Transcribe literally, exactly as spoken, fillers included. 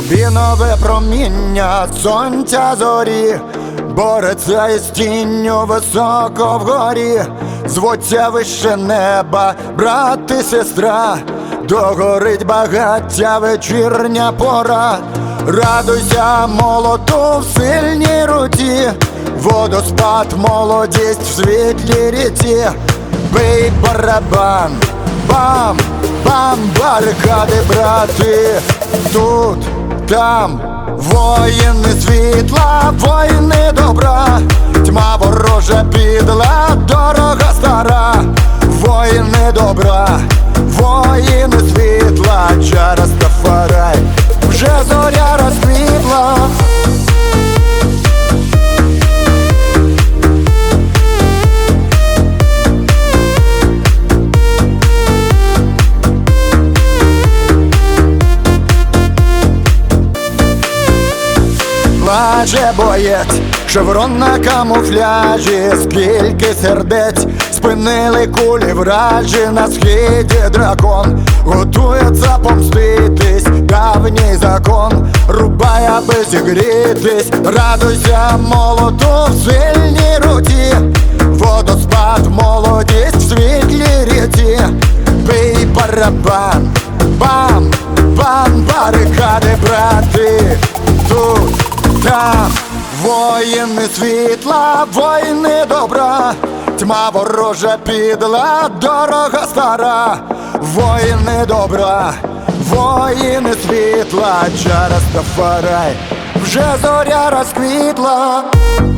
Рубінове проміння сонця зорі бореться із тінню високо вгорі. Звуться вище неба, брат і сестра, догорить багаття вечірня пора. Радуйся молоту в сильній руці, водоспад, молодість в світлій ріці. Бий барабан, бам, бам, барикади, брати. Тут, там, воїни світла, воїни добра. Тьма ворожа підла, дорога стара. Воїни добра, воїни світла, Джа Растафарай, вже зоря розквітла. Плаче боєць, шеврон на камуфляжі, скільки сердець спинили кулі вражі. На схиді дракон готується помститись, давній закон рубай, аби зігрітись. Радуйся молоту в сильній руці, водоспад, молодість в світлій ріці. Бий барабан, бам, бам, барикади, брати. Тут, там, воїни світла, воїни добра. Тьма ворожа підла, дорога стара. Воїни добра, воїни світла, Джа Растафарай, вже зоря розквітла.